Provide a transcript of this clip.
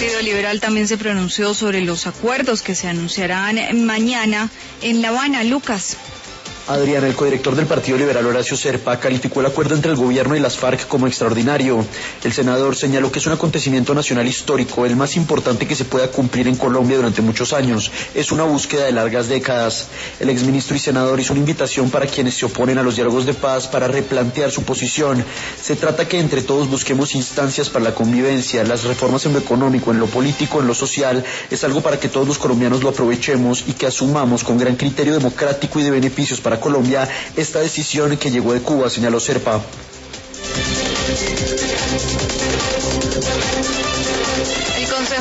Partido Liberal también se pronunció sobre los acuerdos que se anunciarán mañana en La Habana. Lucas. Adrián, el codirector del Partido Liberal, Horacio Serpa, calificó el acuerdo entre el gobierno y las FARC como extraordinario. El senador señaló que es un acontecimiento nacional histórico, el más importante que se pueda cumplir en Colombia durante muchos años. Es una búsqueda de largas décadas. El exministro y senador hizo una invitación para quienes se oponen a los diálogos de paz para replantear su posición. Se trata que entre todos busquemos instancias para la convivencia, las reformas en lo económico, en lo político, en lo social. Es algo para que todos los colombianos lo aprovechemos y que asumamos con gran criterio democrático y de beneficios para Colombia esta decisión que llegó de Cuba, señaló Serpa.